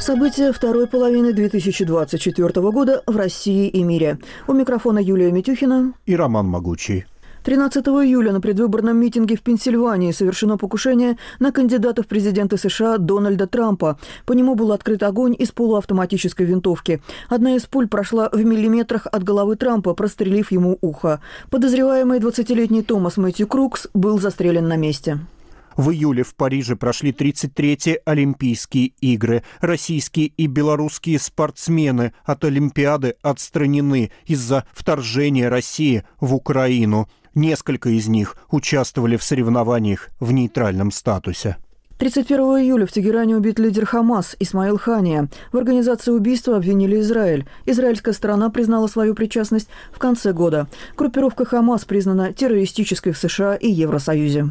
События второй половины 2024 года в России и мире. У микрофона Юлия Митюхина и Роман Могучий. 13 июля на предвыборном митинге в Пенсильвании совершено покушение на кандидата в президенты США Дональда Трампа. По нему был открыт огонь из полуавтоматической винтовки. Одна из пуль прошла в миллиметрах от головы Трампа, прострелив ему ухо. Подозреваемый 20-летний Томас Мэтью Крукс был застрелен на месте. В июле в Париже прошли 33-е Олимпийские игры. Российские и белорусские спортсмены от Олимпиады отстранены из-за вторжения России в Украину. Несколько из них участвовали в соревнованиях в нейтральном статусе. 31 июля в Тегеране убит лидер Хамас Исмаил Хания. В организации убийства обвинили Израиль. Израильская сторона признала свою причастность в конце года. Группировка Хамас признана террористической в США и Евросоюзе.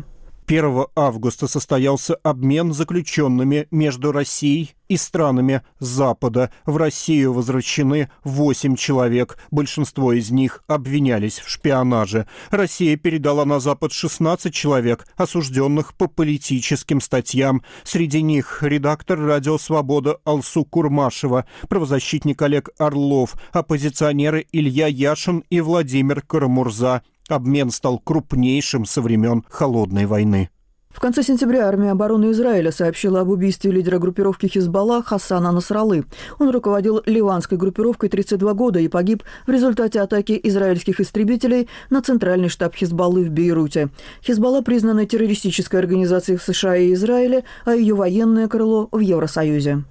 1 августа состоялся обмен заключенными между Россией и странами Запада. В Россию возвращены 8 человек. Большинство из них обвинялись в шпионаже. Россия передала на Запад 16 человек, осужденных по политическим статьям. Среди них редактор «Радио Свобода» Алсу Курмашева, правозащитник Олег Орлов, оппозиционеры Илья Яшин и Владимир Карамурза. Обмен стал крупнейшим со времен Холодной войны. В конце сентября армия обороны Израиля сообщила об убийстве лидера группировки Хизбалла Хасана Насраллы. Он руководил ливанской группировкой 32 года и погиб в результате атаки израильских истребителей на центральный штаб Хизбаллы в Бейруте. Хизбалла признана террористической организацией в США и Израиле, а ее военное крыло в Евросоюзе.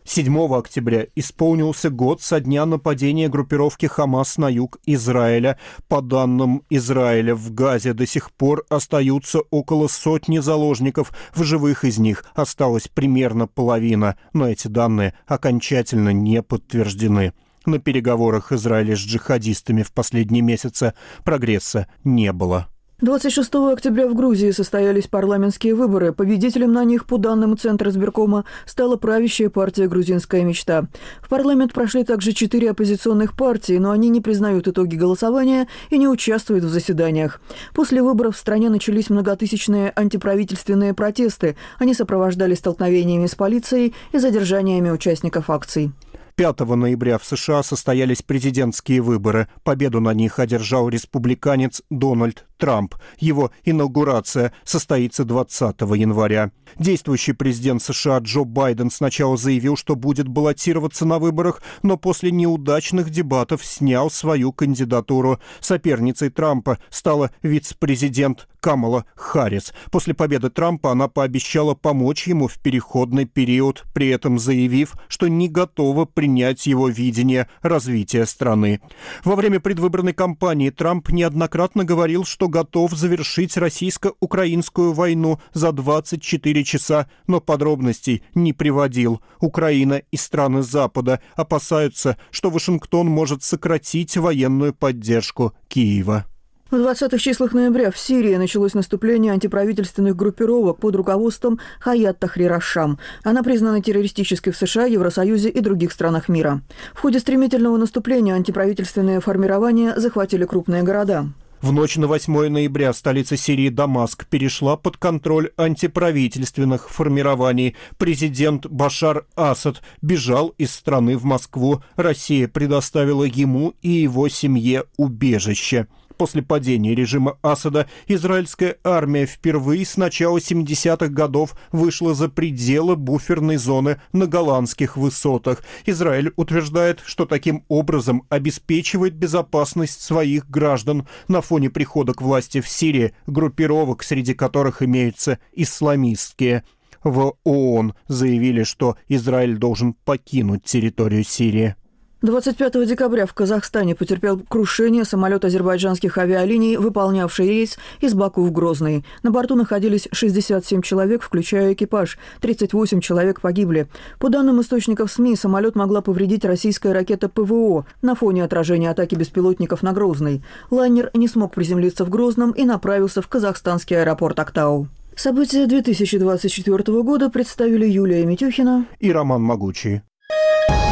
7 октября исполнился год со дня нападения группировки «Хамас» на юг Израиля. По данным Израиля, в Газе до сих пор остаются около сотни заложников. В живых из них осталась примерно половина, но эти данные окончательно не подтверждены. На переговорах Израиля с джихадистами в последние месяцы прогресса не было. 26 октября в Грузии состоялись парламентские выборы. Победителем на них, по данным Центра избиркома, стала правящая партия «Грузинская мечта». В парламент прошли также 4 оппозиционных партии, но они не признают итоги голосования и не участвуют в заседаниях. После выборов в стране начались многотысячные антиправительственные протесты. Они сопровождались столкновениями с полицией и задержаниями участников акций. 5 ноября в США состоялись президентские выборы. Победу на них одержал республиканец Дональд Трамп. Его инаугурация состоится 20 января. Действующий президент США Джо Байден сначала заявил, что будет баллотироваться на выборах, но после неудачных дебатов снял свою кандидатуру. Соперницей Трампа стала вице-президент Камала Харрис. После победы Трампа она пообещала помочь ему в переходный период, при этом заявив, что не готова принять его видение развития страны. Во время предвыборной кампании Трамп неоднократно говорил, что готов завершить российско-украинскую войну за 24 часа, но подробностей не приводил. Украина и страны Запада опасаются, что Вашингтон может сократить военную поддержку Киева. В 20-х числах ноября в Сирии началось наступление антиправительственных группировок под руководством Хаят Тахрир аш-Шам. Она признана террористической в США, Евросоюзе и других странах мира. В ходе стремительного наступления антиправительственные формирования захватили крупные города. В ночь на 8 ноября столица Сирии Дамаск перешла под контроль антиправительственных формирований. Президент Башар Асад бежал из страны в Москву. Россия предоставила ему и его семье убежище. После падения режима Асада израильская армия впервые с начала 70-х годов вышла за пределы буферной зоны на Голландских высотах. Израиль утверждает, что таким образом обеспечивает безопасность своих граждан на фоне прихода к власти в Сирии группировок, среди которых имеются исламистские. В ООН заявили, что Израиль должен покинуть территорию Сирии. 25 декабря в Казахстане потерпел крушение самолет азербайджанских авиалиний, выполнявший рейс из Баку в Грозный. На борту находились 67 человек, включая экипаж. 38 человек погибли. По данным источников СМИ, самолет могла повредить российская ракета ПВО на фоне отражения атаки беспилотников на Грозный. Лайнер не смог приземлиться в Грозном и направился в казахстанский аэропорт Актау. События 2024 года представили Юлия Митюхина и Роман Могучий.